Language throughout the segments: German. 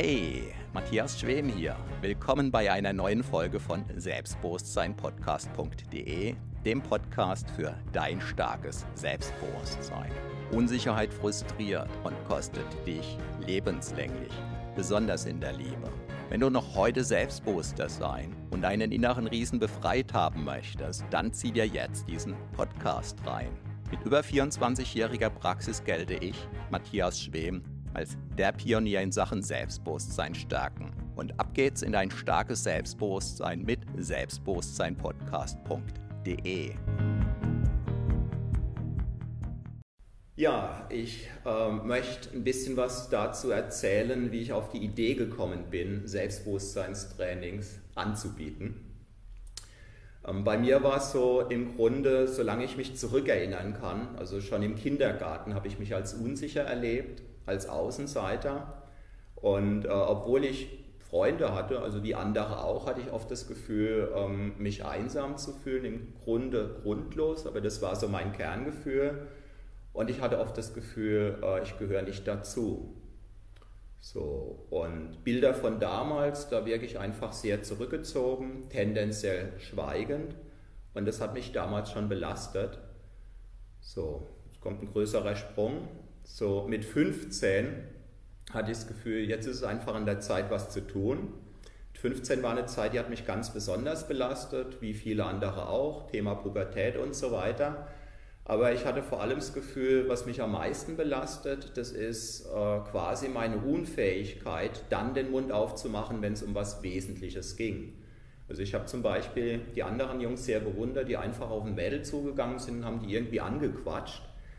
Hey, Matthias Schwem hier. Willkommen bei einer neuen Folge von Selbstbewusstseinpodcast.de, dem Podcast für dein starkes Selbstbewusstsein. Unsicherheit frustriert und kostet dich lebenslänglich, besonders in der Liebe. Wenn du noch heute selbstbewusster sein und deinen inneren Riesen befreit haben möchtest, dann zieh dir jetzt diesen Podcast rein. Mit über 24-jähriger Praxis gelte ich, Matthias Schwem, als der Pionier in Sachen Selbstbewusstsein stärken. Und ab geht's in dein starkes Selbstbewusstsein mit selbstbewusstseinpodcast.de. Ja, ich möchte ein bisschen was dazu erzählen, wie ich auf die Idee gekommen bin, Selbstbewusstseinstrainings anzubieten. Bei mir war es so im Grunde, solange ich mich zurückerinnern kann, also schon im Kindergarten habe ich mich als unsicher erlebt, als Außenseiter, und obwohl ich Freunde hatte, also wie andere auch, hatte ich oft das Gefühl, mich einsam zu fühlen, im Grunde grundlos, aber das war so mein Kerngefühl, und ich hatte oft das Gefühl, ich gehöre nicht dazu. So, und Bilder von damals, da wirke ich einfach sehr zurückgezogen, tendenziell schweigend, und das hat mich damals schon belastet. So, jetzt kommt ein größerer Sprung. So, mit 15 hatte ich das Gefühl, jetzt ist es einfach an der Zeit, was zu tun. Mit 15 war eine Zeit, die hat mich ganz besonders belastet, wie viele andere auch, Thema Pubertät und so weiter. Aber ich hatte vor allem das Gefühl, was mich am meisten belastet, das ist quasi meine Unfähigkeit, dann den Mund aufzumachen, wenn es um was Wesentliches ging. Also ich habe zum Beispiel die anderen Jungs sehr bewundert, die einfach auf ein Mädel zugegangen sind und haben die irgendwie angequatscht.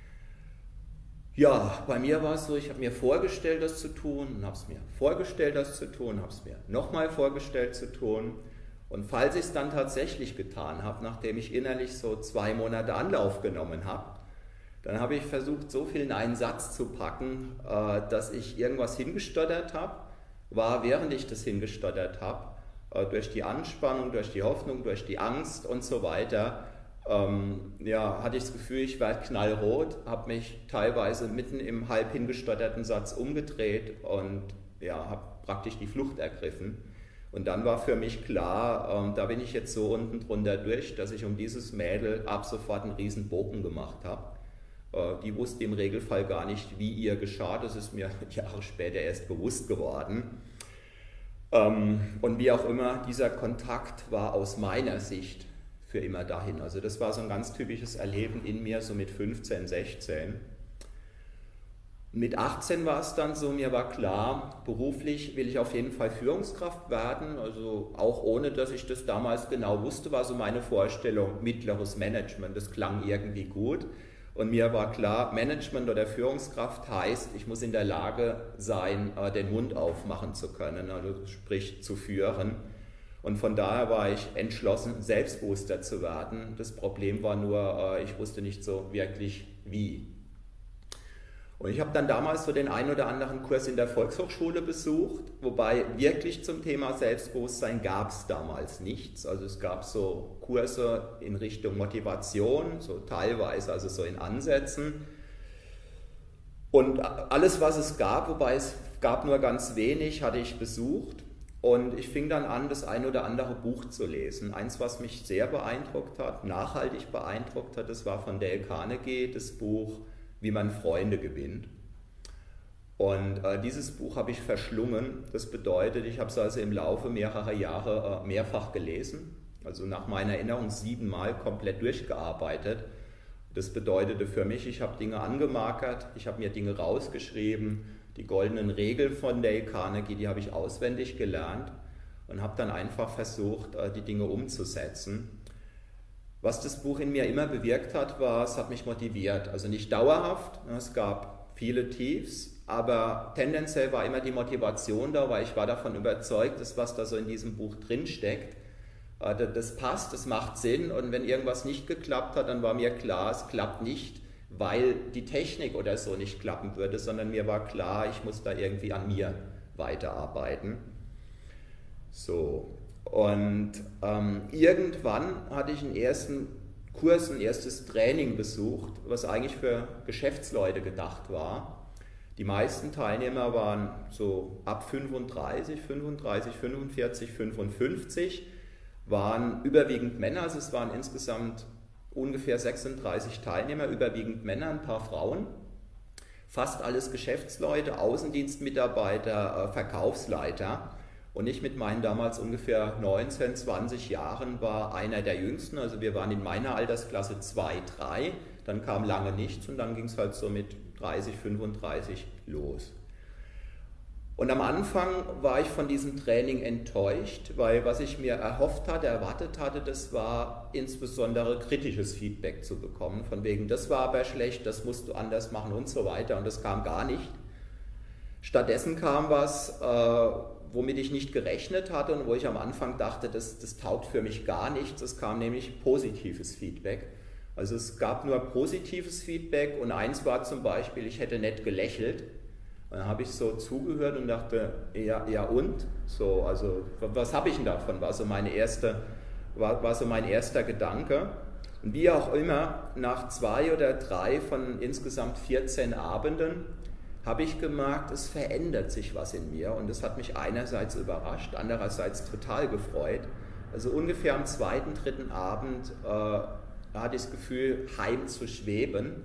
Ja, bei mir war es so, ich habe mir vorgestellt, das zu tun, und habe es mir vorgestellt, das zu tun, habe es mir nochmal vorgestellt zu tun. Und falls ich es dann tatsächlich getan habe, nachdem ich innerlich so 2 Monate Anlauf genommen habe, dann habe ich versucht, so viel in einen Satz zu packen, dass ich irgendwas hingestottert habe, war, während ich das hingestottert habe, durch die Anspannung, durch die Hoffnung, durch die Angst und so weiter, hatte ich das Gefühl, ich werde knallrot, habe mich teilweise mitten im halb hingestotterten Satz umgedreht und habe praktisch die Flucht ergriffen. Und dann war für mich klar, da bin ich jetzt so unten drunter durch, dass ich um dieses Mädel ab sofort einen riesen Bogen gemacht habe. Die wusste im Regelfall gar nicht, wie ihr geschah, das ist mir Jahre später erst bewusst geworden. Und wie auch immer, dieser Kontakt war aus meiner Sicht für immer dahin. Also das war so ein ganz typisches Erleben in mir, so mit 15, 16. Mit 18 war es dann so, mir war klar, beruflich will ich auf jeden Fall Führungskraft werden, also auch ohne, dass ich das damals genau wusste, war so meine Vorstellung, mittleres Management, das klang irgendwie gut. Und mir war klar, Management oder Führungskraft heißt, ich muss in der Lage sein, den Mund aufmachen zu können, also sprich zu führen. Und von daher war ich entschlossen, selbstbewusster zu werden. Das Problem war nur, ich wusste nicht so wirklich wie. Und ich habe dann damals so den einen oder anderen Kurs in der Volkshochschule besucht, wobei wirklich zum Thema Selbstbewusstsein gab es damals nichts. Also es gab so Kurse in Richtung Motivation, so teilweise, also so in Ansätzen. Und alles, was es gab, wobei es gab nur ganz wenig, hatte ich besucht. Und ich fing dann an, das ein oder andere Buch zu lesen. Eins, was mich sehr beeindruckt hat, nachhaltig beeindruckt hat, das war von Dale Carnegie, das Buch Wie man Freunde gewinnt. Und dieses Buch habe ich verschlungen. Das bedeutet, ich habe es also im Laufe mehrerer Jahre mehrfach gelesen. Also nach meiner Erinnerung 7 Mal komplett durchgearbeitet. Das bedeutete für mich, ich habe Dinge angemarkert, ich habe mir Dinge rausgeschrieben. Die goldenen Regeln von Dale Carnegie, die habe ich auswendig gelernt und habe dann einfach versucht, die Dinge umzusetzen. Was das Buch in mir immer bewirkt hat, war, es hat mich motiviert. Also nicht dauerhaft, es gab viele Tiefs, aber tendenziell war immer die Motivation da, weil ich war davon überzeugt, dass was da so in diesem Buch drinsteckt, das passt, das macht Sinn, und wenn irgendwas nicht geklappt hat, dann war mir klar, es klappt nicht, weil die Technik oder so nicht klappen würde, sondern mir war klar, ich muss da irgendwie an mir weiterarbeiten. So, und irgendwann hatte ich einen ersten Kurs, ein erstes Training besucht, was eigentlich für Geschäftsleute gedacht war. Die meisten Teilnehmer waren so ab 35, 45, 55, waren überwiegend Männer, also es waren insgesamt ungefähr 36 Teilnehmer, überwiegend Männer, ein paar Frauen. Fast alles Geschäftsleute, Außendienstmitarbeiter, Verkaufsleiter. Und ich mit meinen damals ungefähr 19, 20 Jahren war einer der Jüngsten. Also wir waren in meiner Altersklasse 2, 3. Dann kam lange nichts und dann ging es halt so mit 30, 35 los. Und am Anfang war ich von diesem Training enttäuscht, weil was ich mir erhofft hatte, erwartet hatte, das war insbesondere kritisches Feedback zu bekommen. Von wegen, das war aber schlecht, das musst du anders machen und so weiter. Und das kam gar nicht. Stattdessen kam was, womit ich nicht gerechnet hatte und wo ich am Anfang dachte, das taugt für mich gar nichts. Es kam nämlich positives Feedback. Also es gab nur positives Feedback und eins war zum Beispiel, ich hätte nett gelächelt. Und dann habe ich so zugehört und dachte, ja und? So, also was habe ich denn davon? War so mein erster Gedanke. Und wie auch immer, nach 2 oder 3 von insgesamt 14 Abenden habe ich gemerkt, es verändert sich was in mir und das hat mich einerseits überrascht, andererseits total gefreut. Also ungefähr am 2., 3. Abend hatte ich das Gefühl, heim zu schweben,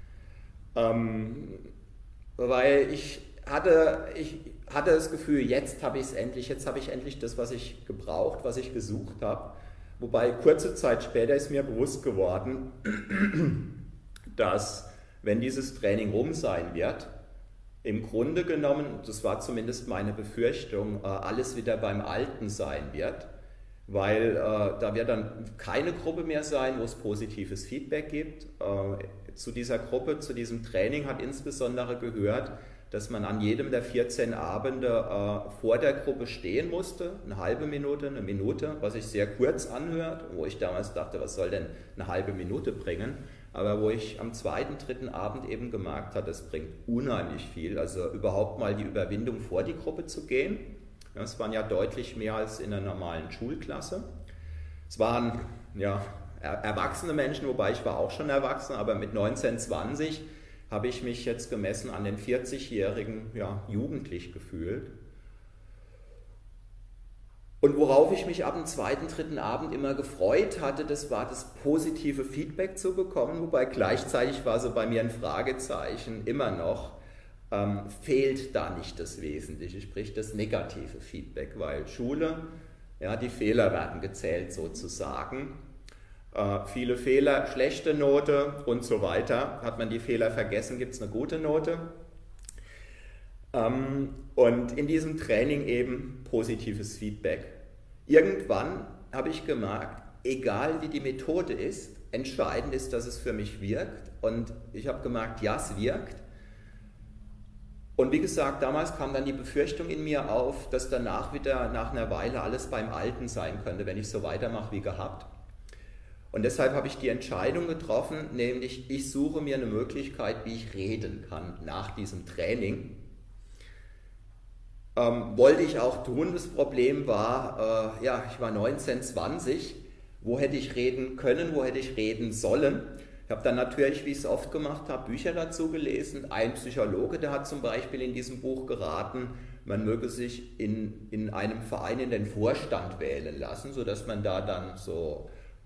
weil ich hatte das Gefühl, jetzt habe ich endlich das, was ich gebraucht, was ich gesucht habe. Wobei kurze Zeit später ist mir bewusst geworden, dass, wenn dieses Training rum sein wird, im Grunde genommen, das war zumindest meine Befürchtung, alles wieder beim Alten sein wird, weil da wird dann keine Gruppe mehr sein, wo es positives Feedback gibt. Zu dieser Gruppe, zu diesem Training hat insbesondere gehört, dass man an jedem der 14 Abende vor der Gruppe stehen musste, eine halbe Minute, eine Minute, was sich sehr kurz anhört, wo ich damals dachte, was soll denn eine halbe Minute bringen, aber wo ich am 2., 3. Abend eben gemerkt habe, das bringt unheimlich viel, also überhaupt mal die Überwindung vor die Gruppe zu gehen. Das waren ja deutlich mehr als in einer normalen Schulklasse. Es waren ja erwachsene Menschen, wobei ich war auch schon erwachsen, aber mit 19, 20 habe ich mich jetzt gemessen an den 40-jährigen jugendlich gefühlt. Und worauf ich mich ab dem 2., 3. Abend immer gefreut hatte, das war das positive Feedback zu bekommen, wobei gleichzeitig war so bei mir ein Fragezeichen immer noch, fehlt da nicht das Wesentliche, sprich das negative Feedback, weil Schule, die Fehler werden gezählt sozusagen. Viele Fehler, schlechte Note und so weiter. Hat man die Fehler vergessen, gibt es eine gute Note. Und in diesem Training eben positives Feedback. Irgendwann habe ich gemerkt, egal wie die Methode ist, entscheidend ist, dass es für mich wirkt. Und ich habe gemerkt, ja, es wirkt. Und wie gesagt, damals kam dann die Befürchtung in mir auf, dass danach wieder nach einer Weile alles beim Alten sein könnte, wenn ich so weitermache wie gehabt. Und deshalb habe ich die Entscheidung getroffen, nämlich ich suche mir eine Möglichkeit, wie ich reden kann nach diesem Training. Wollte ich auch tun, das Problem war, ich war 19, 20, wo hätte ich reden können, wo hätte ich reden sollen. Ich habe dann natürlich, wie ich es oft gemacht habe, Bücher dazu gelesen. Ein Psychologe, der hat zum Beispiel in diesem Buch geraten, man möge sich in einem Verein in den Vorstand wählen lassen, sodass man da dann so,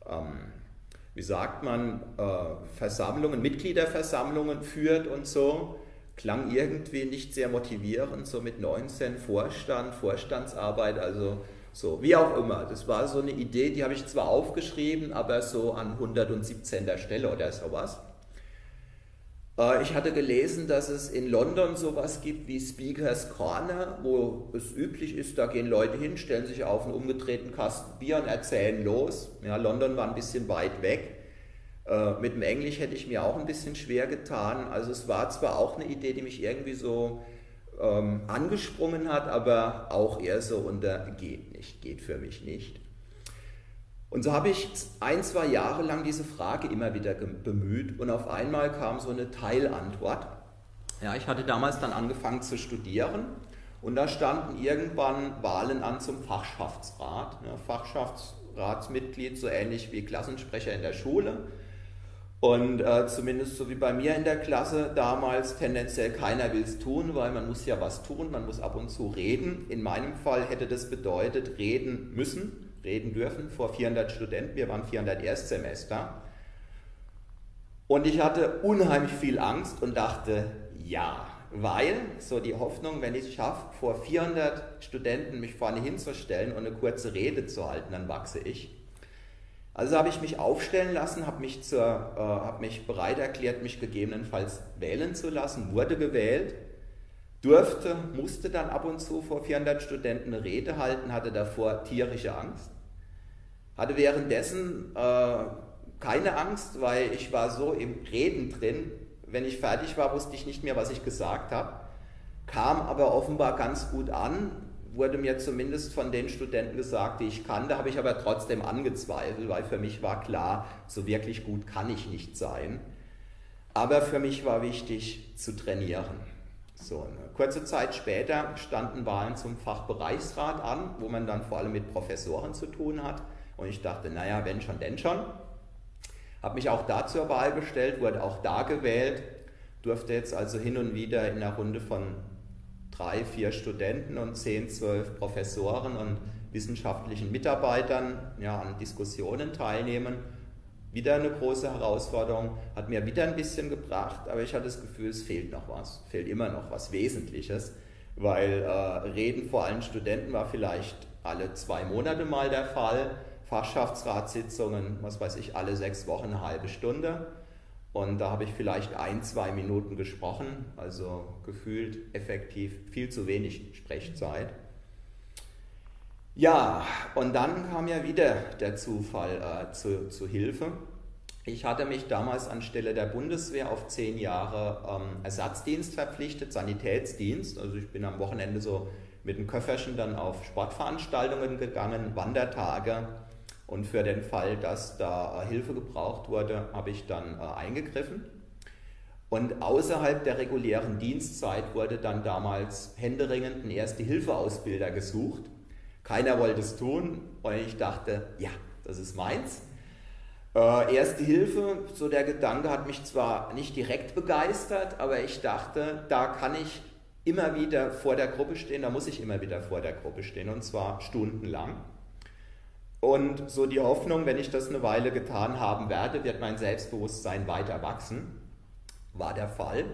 Versammlungen, Mitgliederversammlungen führt und so. Klang irgendwie nicht sehr motivierend, so mit 19 Vorstandsarbeit, also so, wie auch immer. Das war so eine Idee, die habe ich zwar aufgeschrieben, aber so an 117. Stelle oder sowas. Ich hatte gelesen, dass es in London sowas gibt wie Speakers Corner, wo es üblich ist, da gehen Leute hin, stellen sich auf einen umgedrehten Kasten Bier und erzählen los. Ja, London war ein bisschen weit weg. Mit dem Englisch hätte ich mir auch ein bisschen schwer getan. Also es war zwar auch eine Idee, die mich irgendwie so angesprungen hat, aber auch eher so unter geht für mich nicht. Und so habe ich 1, 2 Jahre lang diese Frage immer wieder bemüht und auf einmal kam so eine Teilantwort. Ja, ich hatte damals dann angefangen zu studieren und da standen irgendwann Wahlen an zum Fachschaftsrat. Ja, Fachschaftsratsmitglied, so ähnlich wie Klassensprecher in der Schule. Und zumindest so wie bei mir in der Klasse damals tendenziell keiner will es tun, weil man muss ja was tun, man muss ab und zu reden. In meinem Fall hätte das bedeutet, reden müssen, reden dürfen vor 400 Studenten, wir waren 400 Erstsemester. Und ich hatte unheimlich viel Angst und dachte, ja, weil so die Hoffnung, wenn ich es schaffe, vor 400 Studenten mich vorne hinzustellen und eine kurze Rede zu halten, dann wachse ich. Also habe ich mich aufstellen lassen, habe mich bereit erklärt, mich gegebenenfalls wählen zu lassen, wurde gewählt, musste dann ab und zu vor 400 Studenten eine Rede halten, hatte davor tierische Angst, hatte währenddessen keine Angst, weil ich war so im Reden drin, wenn ich fertig war, wusste ich nicht mehr, was ich gesagt habe, kam aber offenbar ganz gut an, wurde mir zumindest von den Studenten gesagt, die ich kannte, habe ich aber trotzdem angezweifelt, weil für mich war klar, so wirklich gut kann ich nicht sein. Aber für mich war wichtig zu trainieren. So, eine kurze Zeit später standen Wahlen zum Fachbereichsrat an, wo man dann vor allem mit Professoren zu tun hat. Und ich dachte, naja, wenn schon, denn schon. Habe mich auch da zur Wahl gestellt, wurde auch da gewählt, durfte jetzt also hin und wieder in einer Runde von 3, 4 Studenten und 10, 12 Professoren und wissenschaftlichen Mitarbeitern an Diskussionen teilnehmen. Wieder eine große Herausforderung, hat mir wieder ein bisschen gebracht, aber ich hatte das Gefühl, es fehlt noch was, fehlt immer noch was Wesentliches, weil Reden vor allen Studenten war vielleicht alle 2 Monate mal der Fall, Fachschaftsratssitzungen, was weiß ich, alle 6 Wochen eine halbe Stunde. Und da habe ich vielleicht 1, 2 Minuten gesprochen, also gefühlt effektiv viel zu wenig Sprechzeit. Ja, und dann kam ja wieder der Zufall zu Hilfe. Ich hatte mich damals anstelle der Bundeswehr auf 10 Jahre Ersatzdienst verpflichtet, Sanitätsdienst. Also ich bin am Wochenende so mit einem Köfferchen dann auf Sportveranstaltungen gegangen, Wandertage. Und für den Fall, dass da Hilfe gebraucht wurde, habe ich dann eingegriffen. Und außerhalb der regulären Dienstzeit wurde dann damals händeringend ein Erste-Hilfe-Ausbilder gesucht. Keiner wollte es tun und ich dachte, ja, das ist meins. Erste Hilfe, so der Gedanke hat mich zwar nicht direkt begeistert, aber ich dachte, da kann ich immer wieder vor der Gruppe stehen, da muss ich immer wieder vor der Gruppe stehen und zwar stundenlang. Und so die Hoffnung, wenn ich das eine Weile getan haben werde, wird mein Selbstbewusstsein weiter wachsen. War der Fall.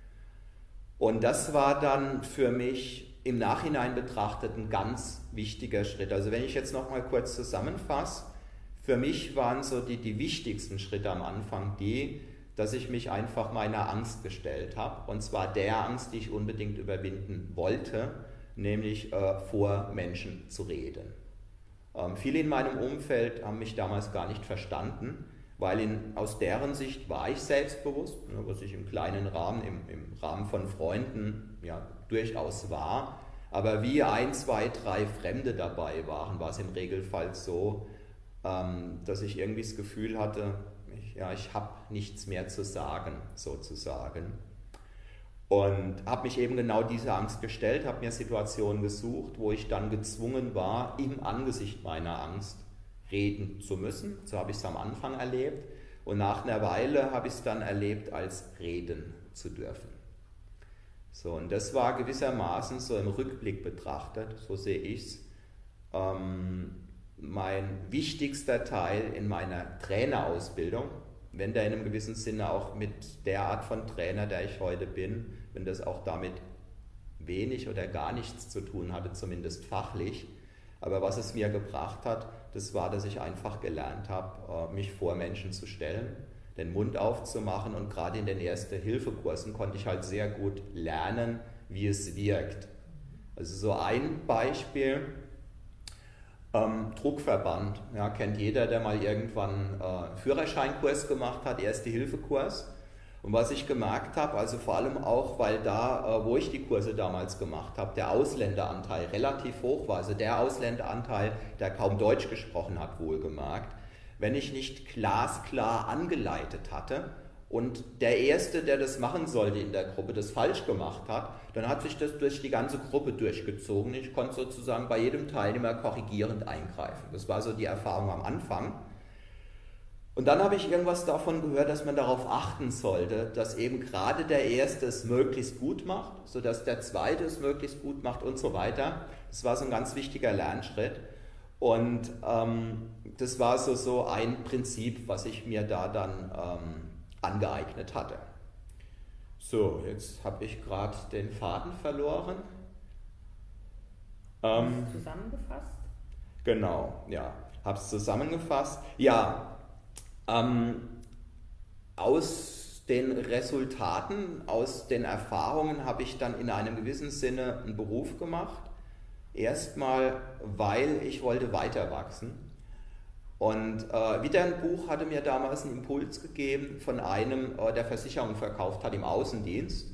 Und das war dann für mich im Nachhinein betrachtet ein ganz wichtiger Schritt. Also wenn ich jetzt noch mal kurz zusammenfasse, für mich waren so die wichtigsten Schritte am Anfang die, dass ich mich einfach meiner Angst gestellt habe. Und zwar der Angst, die ich unbedingt überwinden wollte, nämlich vor Menschen zu reden. Viele in meinem Umfeld haben mich damals gar nicht verstanden, weil aus deren Sicht war ich selbstbewusst, was ich im kleinen Rahmen, im Rahmen von Freunden durchaus war. Aber wie 1, 2, 3 Fremde dabei waren, war es im Regelfall so, dass ich irgendwie das Gefühl hatte, ich habe nichts mehr zu sagen, sozusagen. Und habe mich eben genau dieser Angst gestellt, habe mir Situationen gesucht, wo ich dann gezwungen war, im Angesicht meiner Angst reden zu müssen. So habe ich es am Anfang erlebt. Und nach einer Weile habe ich es dann erlebt, als reden zu dürfen. So, und das war gewissermaßen so im Rückblick betrachtet, so sehe ich es, mein wichtigster Teil in meiner Trainerausbildung. Wenn der in einem gewissen Sinne auch mit der Art von Trainer, der ich heute bin, wenn das auch damit wenig oder gar nichts zu tun hatte, zumindest fachlich. Aber was es mir gebracht hat, das war, dass ich einfach gelernt habe, mich vor Menschen zu stellen, den Mund aufzumachen und gerade in den Erste-Hilfe-Kursen konnte ich halt sehr gut lernen, wie es wirkt. Also so ein Beispiel, Druckverband, kennt jeder, der mal irgendwann Führerscheinkurs gemacht hat, Erste-Hilfe-Kurs. Und was ich gemerkt habe, also vor allem auch, weil da, wo ich die Kurse damals gemacht habe, der Ausländeranteil relativ hoch war, also der Ausländeranteil, der kaum Deutsch gesprochen hat, wohlgemerkt, wenn ich nicht glasklar angeleitet hatte und der Erste, der das machen sollte in der Gruppe, das falsch gemacht hat, dann hat sich das durch die ganze Gruppe durchgezogen. Ich konnte sozusagen bei jedem Teilnehmer korrigierend eingreifen. Das war so die Erfahrung am Anfang. Und dann habe ich irgendwas davon gehört, dass man darauf achten sollte, dass eben gerade der Erste es möglichst gut macht, sodass der Zweite es möglichst gut macht und so weiter. Das war so ein ganz wichtiger Lernschritt. Und das war so ein Prinzip, was ich mir da dann angeeignet hatte. So, jetzt habe ich gerade den Faden verloren. Zusammengefasst? Genau, ja, habe es zusammengefasst. Ja, aus den Resultaten, aus den Erfahrungen habe ich dann in einem gewissen Sinne einen Beruf gemacht. Erstmal, weil ich wollte weiter wachsen. Und wieder ein Buch hatte mir damals einen Impuls gegeben von einem, der Versicherungen verkauft hat im Außendienst,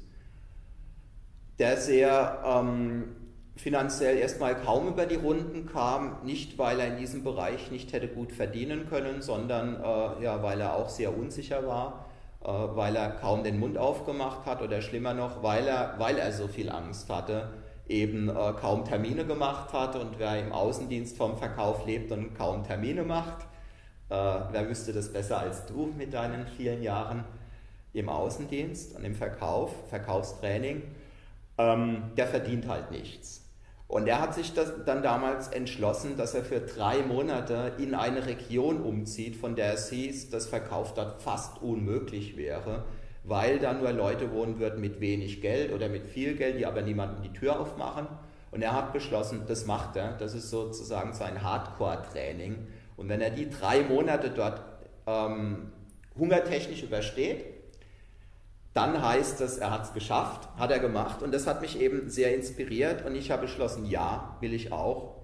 der sehr finanziell erstmal kaum über die Runden kam, nicht weil er in diesem Bereich nicht hätte gut verdienen können, sondern weil er auch sehr unsicher war, weil er kaum den Mund aufgemacht hat oder schlimmer noch, weil er so viel Angst hatte, eben kaum Termine gemacht hat, und wer im Außendienst vom Verkauf lebt und kaum Termine macht, wer wüsste das besser als du mit deinen vielen Jahren im Außendienst und im Verkaufstraining, der verdient halt nichts. Und er hat sich dann damals entschlossen, dass er für 3 Monate in eine Region umzieht, von der es hieß, dass Verkauf dort fast unmöglich wäre, weil da nur Leute wohnen würden mit wenig Geld oder mit viel Geld, die aber niemandem die Tür aufmachen. Und er hat beschlossen, das macht er, das ist sozusagen sein Hardcore-Training. Und wenn er die 3 Monate dort hungertechnisch übersteht, dann heißt das, er hat es geschafft, hat er gemacht, und das hat mich eben sehr inspiriert, und ich habe beschlossen, ja, will ich auch,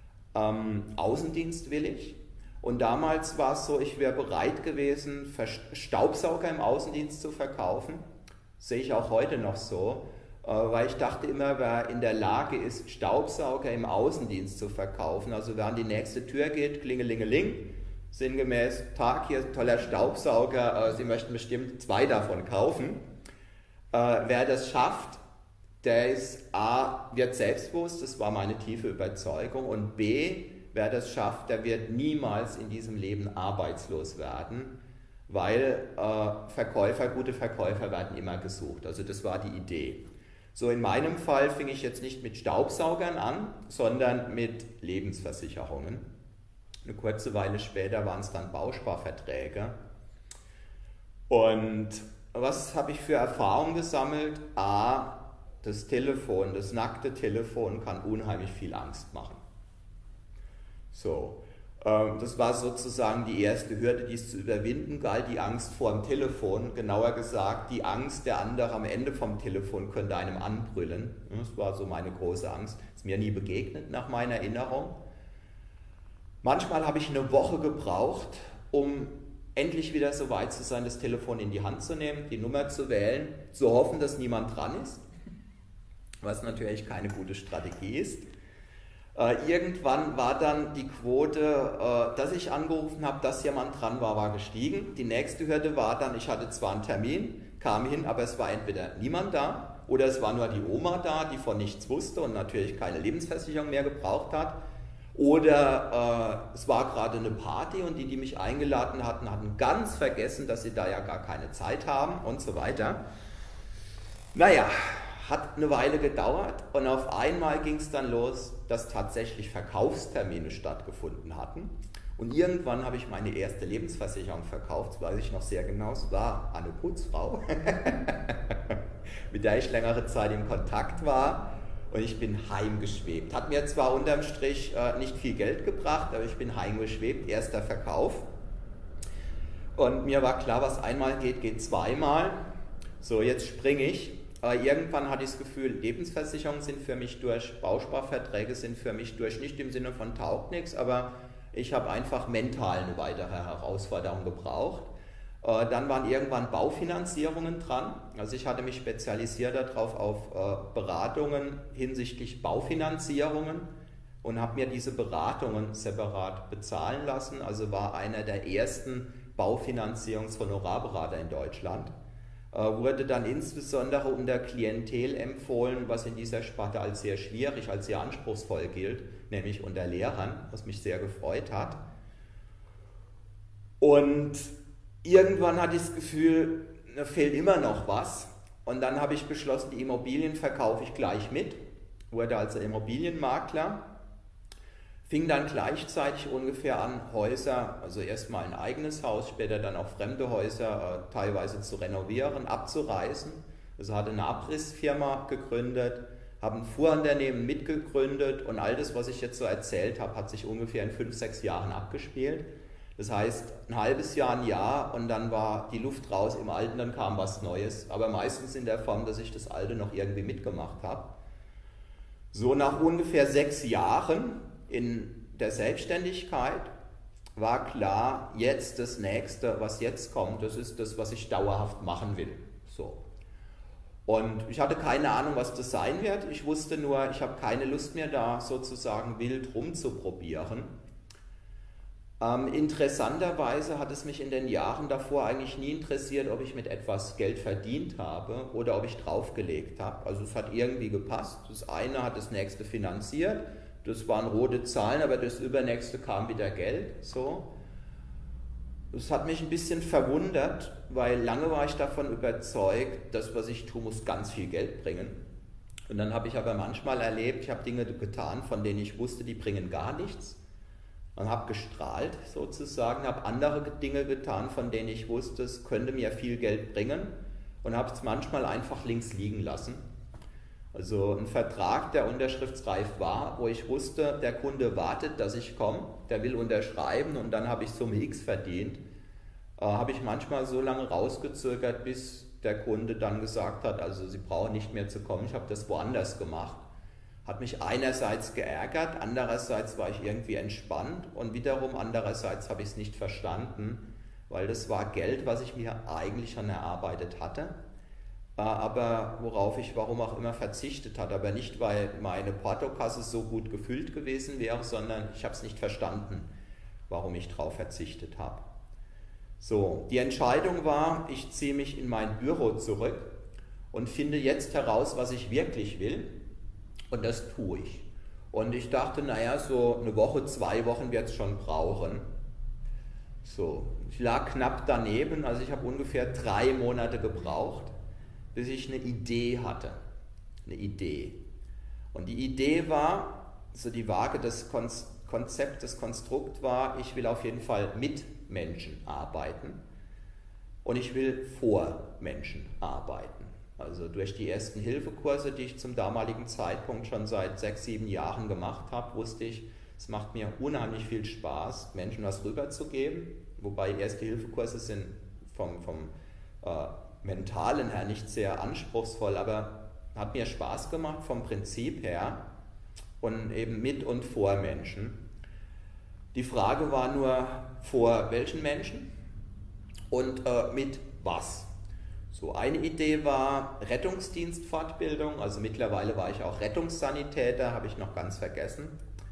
Außendienst will ich. Und damals war es so, ich wäre bereit gewesen, Staubsauger im Außendienst zu verkaufen, sehe ich auch heute noch so, weil ich dachte immer, wer in der Lage ist, Staubsauger im Außendienst zu verkaufen, also wer an die nächste Tür geht, klingelingeling, sinngemäß, Tag, hier toller Staubsauger, Sie möchten bestimmt 2 davon kaufen. Wer das schafft, der ist A, wird selbstbewusst, das war meine tiefe Überzeugung, und B, wer das schafft, der wird niemals in diesem Leben arbeitslos werden, weil gute Verkäufer werden immer gesucht. Also das war die Idee. So, in meinem Fall fing ich jetzt nicht mit Staubsaugern an, sondern mit Lebensversicherungen. Eine kurze Weile später waren es dann Bausparverträge. Und was habe ich für Erfahrungen gesammelt? A, das Telefon, das nackte Telefon kann unheimlich viel Angst machen. So, das war sozusagen die erste Hürde, die es zu überwinden galt, die Angst vor dem Telefon, genauer gesagt die Angst, der andere am Ende vom Telefon könnte einem anbrüllen. Das war so meine große Angst, ist mir nie begegnet nach meiner Erinnerung. Manchmal habe ich eine Woche gebraucht, um endlich wieder so weit zu sein, das Telefon in die Hand zu nehmen, die Nummer zu wählen, zu hoffen, dass niemand dran ist, was natürlich keine gute Strategie ist. Irgendwann war dann die Quote, dass ich angerufen habe, dass jemand dran war, war gestiegen. Die nächste Hürde war dann, ich hatte zwar einen Termin, kam hin, aber es war entweder niemand da oder es war nur die Oma da, die von nichts wusste und natürlich keine Lebensversicherung mehr gebraucht hat. Oder es war gerade eine Party und die mich eingeladen hatten, hatten ganz vergessen, dass sie da ja gar keine Zeit haben und so weiter. Naja, hat eine Weile gedauert und auf einmal ging es dann los, dass tatsächlich Verkaufstermine stattgefunden hatten. Und irgendwann habe ich meine erste Lebensversicherung verkauft, das weiß ich noch sehr genau, es war eine Putzfrau, mit der ich längere Zeit in Kontakt war. Und ich bin heimgeschwebt. Hat mir zwar unterm Strich nicht viel Geld gebracht, aber ich bin heimgeschwebt, erster Verkauf. Und mir war klar, was einmal geht, geht zweimal. So, jetzt springe ich. Irgendwann hatte ich das Gefühl, Lebensversicherungen sind für mich durch, Bausparverträge sind für mich durch, nicht im Sinne von taugt nichts, aber ich habe einfach mental eine weitere Herausforderung gebraucht. Dann waren irgendwann Baufinanzierungen dran. Also ich hatte mich spezialisiert darauf auf Beratungen hinsichtlich Baufinanzierungen und habe mir diese Beratungen separat bezahlen lassen. Also war einer der ersten Baufinanzierungshonorarberater in Deutschland. Wurde dann insbesondere unter Klientel empfohlen, was in dieser Sparte als sehr schwierig, als sehr anspruchsvoll gilt, nämlich unter Lehrern, was mich sehr gefreut hat. Und irgendwann hatte ich das Gefühl, da fehlt immer noch was. Und dann habe ich beschlossen, die Immobilien verkaufe ich gleich mit. Wurde also Immobilienmakler. Fing dann gleichzeitig ungefähr an, Häuser, also erstmal ein eigenes Haus, später dann auch fremde Häuser teilweise zu renovieren, abzureißen. Also hatte eine Abrissfirma gegründet, habe ein Fuhrunternehmen mitgegründet und all das, was ich jetzt so erzählt habe, hat sich ungefähr in 5, 6 Jahren abgespielt. Das heißt, ein halbes Jahr, ein Jahr und dann war die Luft raus im Alten, dann kam was Neues. Aber meistens in der Form, dass ich das Alte noch irgendwie mitgemacht habe. So nach ungefähr 6 Jahren in der Selbstständigkeit war klar, jetzt das Nächste, was jetzt kommt, das ist das, was ich dauerhaft machen will. So. Und ich hatte keine Ahnung, was das sein wird. Ich wusste nur, ich habe keine Lust mehr da sozusagen wild rumzuprobieren. Interessanterweise hat es mich in den Jahren davor eigentlich nie interessiert, ob ich mit etwas Geld verdient habe oder ob ich draufgelegt habe. Also es hat irgendwie gepasst. Das eine hat das nächste finanziert. Das waren rote Zahlen, aber das übernächste kam wieder Geld. So. Das hat mich ein bisschen verwundert, weil lange war ich davon überzeugt, das, was ich tue, muss ganz viel Geld bringen. Und dann habe ich aber manchmal erlebt, ich habe Dinge getan, von denen ich wusste, die bringen gar nichts. Und habe gestrahlt sozusagen, habe andere Dinge getan, von denen ich wusste, es könnte mir viel Geld bringen und habe es manchmal einfach links liegen lassen. Also ein Vertrag, der unterschriftsreif war, wo ich wusste, der Kunde wartet, dass ich komme, der will unterschreiben und dann habe ich Summe X verdient, habe ich manchmal so lange rausgezögert, bis der Kunde dann gesagt hat, also Sie brauchen nicht mehr zu kommen, ich habe das woanders gemacht. Hat mich einerseits geärgert, andererseits war ich irgendwie entspannt und wiederum andererseits habe ich es nicht verstanden, weil das war Geld, was ich mir eigentlich schon erarbeitet hatte, aber worauf ich warum auch immer verzichtet hatte, aber nicht, weil meine Portokasse so gut gefüllt gewesen wäre, sondern ich habe es nicht verstanden, warum ich darauf verzichtet habe. So, die Entscheidung war, ich ziehe mich in mein Büro zurück und finde jetzt heraus, was ich wirklich will und das tue ich. Und ich dachte, naja, so eine Woche, 2 Wochen wird es schon brauchen. So, ich lag knapp daneben, also ich habe ungefähr 3 Monate gebraucht, bis ich eine Idee hatte. Eine Idee. Und die Idee war, so die Waage des Konzept, das Konstrukt war, ich will auf jeden Fall mit Menschen arbeiten und ich will vor Menschen arbeiten. Also durch die ersten Hilfekurse, die ich zum damaligen Zeitpunkt schon seit 6, 7 Jahren gemacht habe, wusste ich, es macht mir unheimlich viel Spaß, Menschen was rüberzugeben, wobei erste Hilfekurse sind vom Mentalen her nicht sehr anspruchsvoll, aber hat mir Spaß gemacht vom Prinzip her und eben mit und vor Menschen. Die Frage war nur, vor welchen Menschen und mit was. So, eine Idee war Rettungsdienstfortbildung, also mittlerweile war ich auch Rettungssanitäter, habe ich noch ganz vergessen.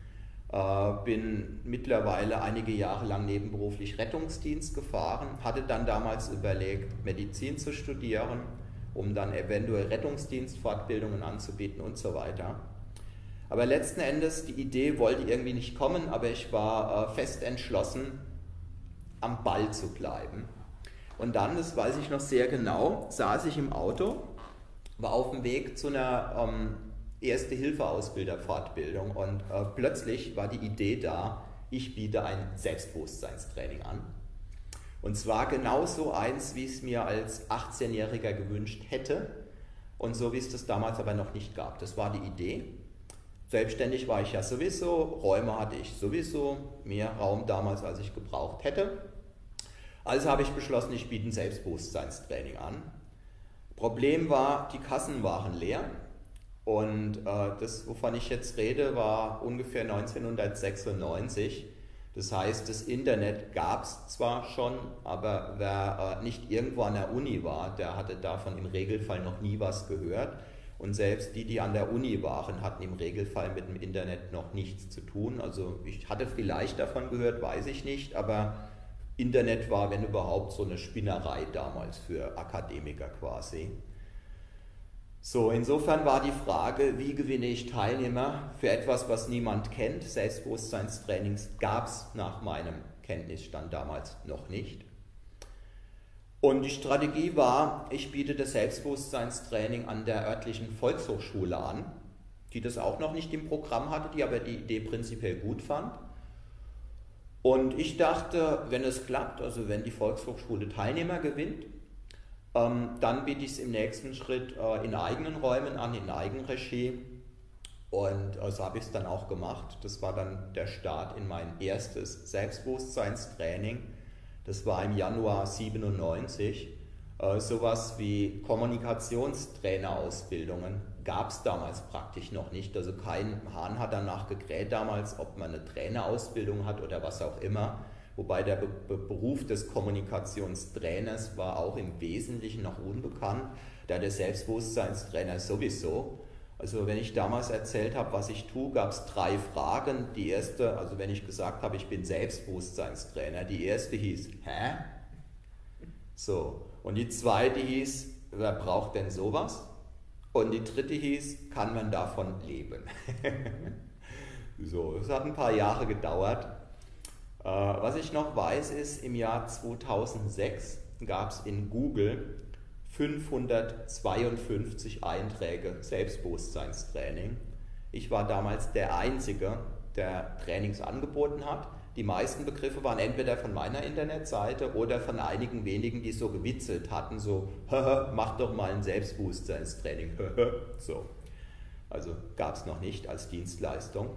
Bin mittlerweile einige Jahre lang nebenberuflich Rettungsdienst gefahren, hatte dann damals überlegt, Medizin zu studieren, um dann eventuell Rettungsdienstfortbildungen anzubieten und so weiter. Aber letzten Endes, die Idee wollte irgendwie nicht kommen, aber ich war fest entschlossen, am Ball zu bleiben. Und dann, das weiß ich noch sehr genau, saß ich im Auto, war auf dem Weg zu einer Erste-Hilfe-Ausbilder-Fortbildung und plötzlich war die Idee da, ich biete ein Selbstbewusstseinstraining an. Und zwar genauso eins, wie ich es mir als 18-Jähriger gewünscht hätte und so, wie es das damals aber noch nicht gab. Das war die Idee. Selbstständig war ich ja sowieso, Räume hatte ich sowieso, mehr Raum damals, als ich gebraucht hätte. Also habe ich beschlossen, ich biete ein Selbstbewusstseinstraining an. Problem war, die Kassen waren leer. Und das, wovon ich jetzt rede, war ungefähr 1996. Das heißt, das Internet gab es zwar schon, aber wer nicht irgendwo an der Uni war, der hatte davon im Regelfall noch nie was gehört. Und selbst die, die an der Uni waren, hatten im Regelfall mit dem Internet noch nichts zu tun. Also ich hatte vielleicht davon gehört, weiß ich nicht, aber Internet war, wenn überhaupt, so eine Spinnerei damals für Akademiker quasi. So, insofern war die Frage, wie gewinne ich Teilnehmer für etwas, was niemand kennt. Selbstbewusstseinstrainings gab es nach meinem Kenntnisstand damals noch nicht. Und die Strategie war, ich biete das Selbstbewusstseinstraining an der örtlichen Volkshochschule an, die das auch noch nicht im Programm hatte, die aber die Idee prinzipiell gut fand. Und ich dachte, wenn es klappt, also wenn die Volkshochschule Teilnehmer gewinnt, dann biete ich es im nächsten Schritt in eigenen Räumen an, in Eigenregie. Und so habe ich es dann auch gemacht. Das war dann der Start in mein erstes Selbstbewusstseinstraining. Das war im Januar 97. Sowas wie Kommunikationstrainerausbildungen gab es damals praktisch noch nicht. Also kein Hahn hat danach gekräht damals, ob man eine Trainerausbildung hat oder was auch immer. Wobei der Beruf des Kommunikationstrainers war auch im Wesentlichen noch unbekannt, der Selbstbewusstseinstrainer sowieso. Also wenn ich damals erzählt habe, was ich tue, gab es 3 Fragen. Die erste, also wenn ich gesagt habe, ich bin Selbstbewusstseinstrainer, die erste hieß, hä? So, und die zweite hieß, wer braucht denn sowas? Und die dritte hieß, kann man davon leben? So, es hat ein paar Jahre gedauert. Was ich noch weiß ist, im Jahr 2006 gab es in Google 552 Einträge Selbstbewusstseinstraining. Ich war damals der Einzige, der Trainings angeboten hat. Die meisten Begriffe waren entweder von meiner Internetseite oder von einigen wenigen, die so gewitzelt hatten, so, mach doch mal ein Selbstbewusstseinstraining. So. Also gab es noch nicht als Dienstleistung.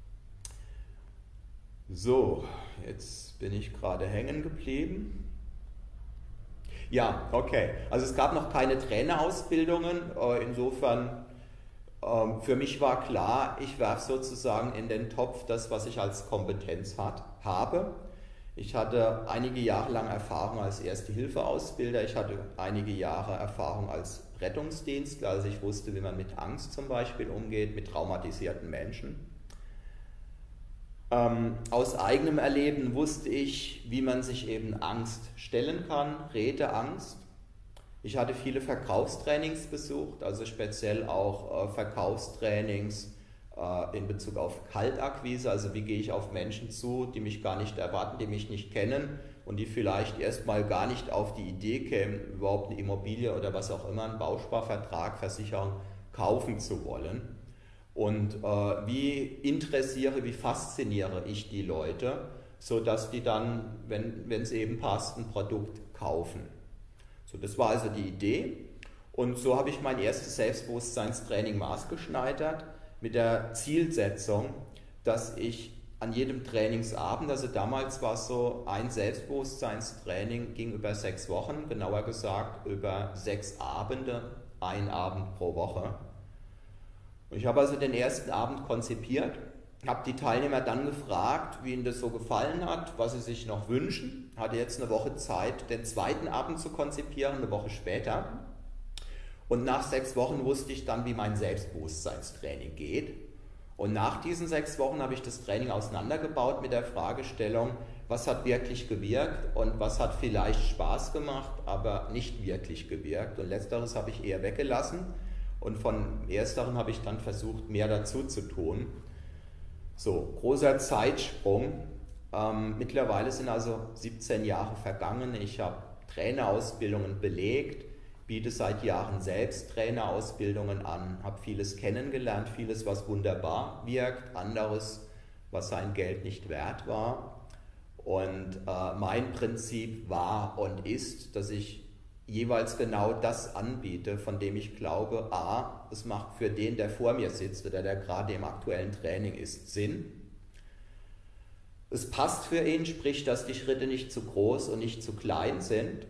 So, jetzt bin ich gerade hängen geblieben. Ja, okay. Also es gab noch keine Trainerausbildungen. Insofern, für mich war klar, ich werfe sozusagen in den Topf das, was ich als Kompetenz habe. Ich hatte einige Jahre lang Erfahrung als Erste-Hilfe-Ausbilder. Ich hatte einige Jahre Erfahrung als Rettungsdienstler. Also ich wusste, wie man mit Angst zum Beispiel umgeht, mit traumatisierten Menschen. Aus eigenem Erleben wusste ich, wie man sich eben Angst stellen kann, Redeangst. Ich hatte viele Verkaufstrainings besucht, also speziell auch Verkaufstrainings in Bezug auf Kaltakquise, also wie gehe ich auf Menschen zu, die mich gar nicht erwarten, die mich nicht kennen und die vielleicht erstmal gar nicht auf die Idee kämen, überhaupt eine Immobilie oder was auch immer, einen Bausparvertrag, Versicherung kaufen zu wollen. Und wie fasziniere ich die Leute, sodass die dann, wenn es eben passt, ein Produkt kaufen. So, das war also die Idee. Und so habe ich mein erstes Selbstbewusstseinstraining maßgeschneidert mit der Zielsetzung, dass ich an jedem Trainingsabend, also damals war es so, ein Selbstbewusstseinstraining ging über 6 Wochen, genauer gesagt über 6 Abende, ein Abend pro Woche. Ich habe also den ersten Abend konzipiert, habe die Teilnehmer dann gefragt, wie ihnen das so gefallen hat, was sie sich noch wünschen. Hatte jetzt eine Woche Zeit, den zweiten Abend zu konzipieren, eine Woche später. Und nach 6 Wochen wusste ich dann, wie mein Selbstbewusstseinstraining geht. Und nach diesen 6 Wochen habe ich das Training auseinandergebaut mit der Fragestellung, was hat wirklich gewirkt und was hat vielleicht Spaß gemacht, aber nicht wirklich gewirkt. Und letzteres habe ich eher weggelassen. Und von ersteren habe ich dann versucht, mehr dazu zu tun. So, großer Zeitsprung. Mittlerweile sind also 17 Jahre vergangen. Ich habe Trainerausbildungen belegt, biete seit Jahren selbst Trainerausbildungen an, habe vieles kennengelernt, vieles, was wunderbar wirkt, anderes, was sein Geld nicht wert war. Und mein Prinzip war und ist, dass ich jeweils genau das anbiete, von dem ich glaube, a, es macht für den, der vor mir sitzt oder der gerade im aktuellen Training ist, Sinn. Es passt für ihn, sprich, dass die Schritte nicht zu groß und nicht zu klein sind.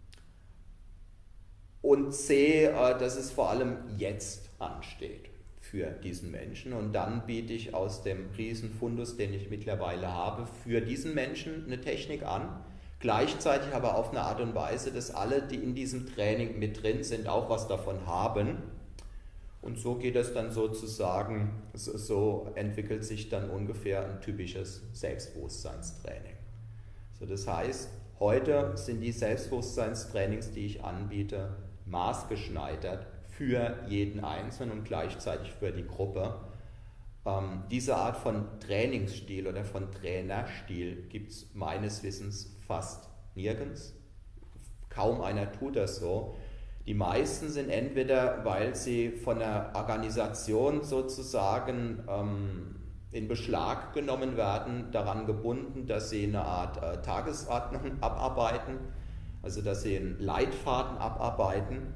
Und c, dass es vor allem jetzt ansteht für diesen Menschen. Und dann biete ich aus dem Riesenfundus, den ich mittlerweile habe, für diesen Menschen eine Technik an, gleichzeitig aber auf eine Art und Weise, dass alle, die in diesem Training mit drin sind, auch was davon haben. Und so geht es dann sozusagen, so entwickelt sich dann ungefähr ein typisches Selbstbewusstseinstraining. So, das heißt, heute sind die Selbstbewusstseinstrainings, die ich anbiete, maßgeschneidert für jeden Einzelnen und gleichzeitig für die Gruppe. Diese Art von Trainingsstil oder von Trainerstil gibt es meines Wissens fast nirgends, kaum einer tut das so. Die meisten sind entweder, weil sie von der Organisation sozusagen in Beschlag genommen werden, daran gebunden, dass sie eine Art Tagesordnung abarbeiten, also dass sie einen Leitfaden abarbeiten.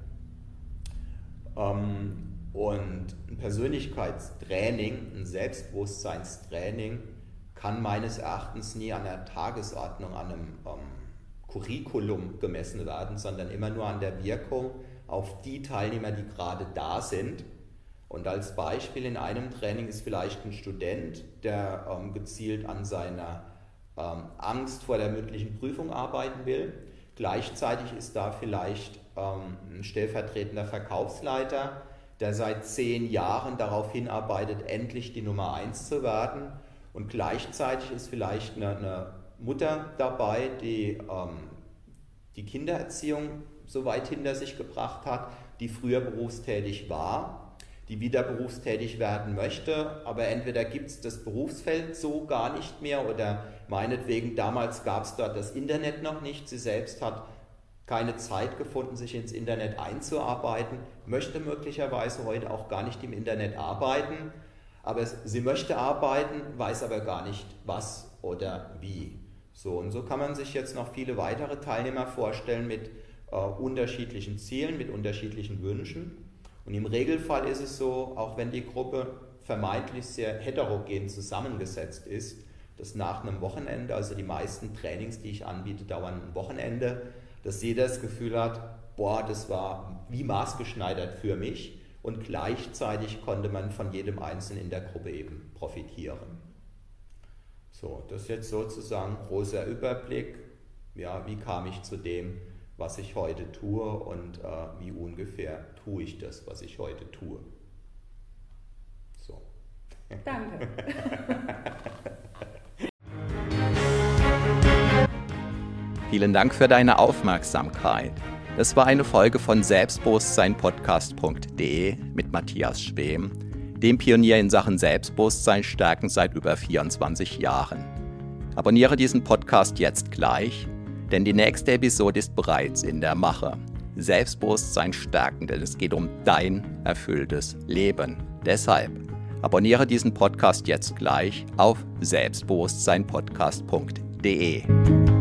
Und ein Persönlichkeitstraining, ein Selbstbewusstseinstraining kann meines Erachtens nie an der Tagesordnung, an einem Curriculum gemessen werden, sondern immer nur an der Wirkung auf die Teilnehmer, die gerade da sind. Und als Beispiel in einem Training ist vielleicht ein Student, der gezielt an seiner Angst vor der mündlichen Prüfung arbeiten will. Gleichzeitig ist da vielleicht ein stellvertretender Verkaufsleiter, der seit 10 Jahren darauf hinarbeitet, endlich die Nummer 1 zu werden. Und gleichzeitig ist vielleicht eine Mutter dabei, die die Kindererziehung so weit hinter sich gebracht hat, die früher berufstätig war, die wieder berufstätig werden möchte, aber entweder gibt es das Berufsfeld so gar nicht mehr oder meinetwegen damals gab es dort das Internet noch nicht, sie selbst hat keine Zeit gefunden, sich ins Internet einzuarbeiten, möchte möglicherweise heute auch gar nicht im Internet arbeiten, aber sie möchte arbeiten, weiß aber gar nicht was oder wie. So, und so kann man sich jetzt noch viele weitere Teilnehmer vorstellen mit unterschiedlichen Zielen, mit unterschiedlichen Wünschen. Und im Regelfall ist es so, auch wenn die Gruppe vermeintlich sehr heterogen zusammengesetzt ist, dass nach einem Wochenende, also die meisten Trainings, die ich anbiete, dauern ein Wochenende, dass jeder das Gefühl hat, boah, das war wie maßgeschneidert für mich und gleichzeitig konnte man von jedem Einzelnen in der Gruppe eben profitieren. So, das ist jetzt sozusagen ein großer Überblick, ja, wie kam ich zu dem, was ich heute tue und wie ungefähr tue ich das, was ich heute tue. So. Danke. Vielen Dank für deine Aufmerksamkeit. Das war eine Folge von Selbstbewusstseinpodcast.de mit Matthias Schwem, dem Pionier in Sachen Selbstbewusstsein stärken seit über 24 Jahren. Abonniere diesen Podcast jetzt gleich, denn die nächste Episode ist bereits in der Mache. Selbstbewusstsein stärken, denn es geht um dein erfülltes Leben. Deshalb abonniere diesen Podcast jetzt gleich auf selbstbewusstseinpodcast.de.